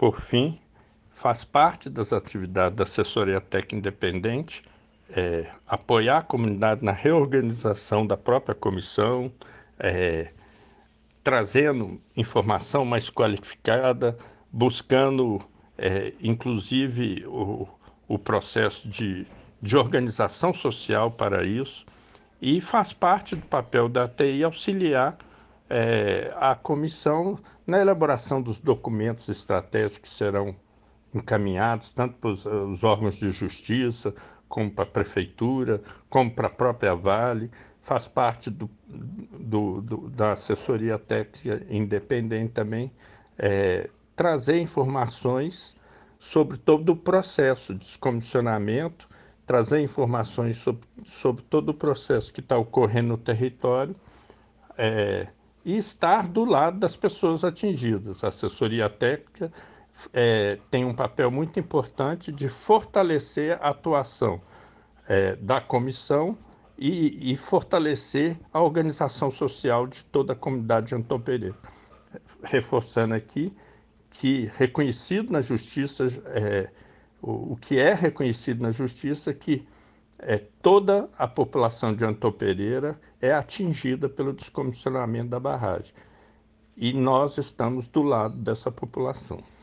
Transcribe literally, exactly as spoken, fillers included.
por fim, faz parte das atividades da assessoria técnica independente é, apoiar a comunidade na reorganização da própria comissão, é, trazendo informação mais qualificada, buscando, é, inclusive, o, o processo de, de organização social para isso, e faz parte do papel da T I auxiliar é, a comissão na elaboração dos documentos estratégicos que serão encaminhados tanto para os, os órgãos de justiça, como para a prefeitura, como para a própria Vale. Faz parte do, do, do, da assessoria técnica independente também, é, trazer informações sobre todo o processo de descomissionamento, trazer informações sobre, sobre todo o processo que está ocorrendo no território, é, e estar do lado das pessoas atingidas. A assessoria técnica é, tem um papel muito importante de fortalecer a atuação é, da comissão e, e fortalecer a organização social de toda a comunidade de Antônio Pereira. Reforçando aqui que reconhecido na justiça, é, o, o que é reconhecido na justiça, que é, toda a população de Antônio Pereira é atingida pelo descomissionamento da barragem. E nós estamos do lado dessa população.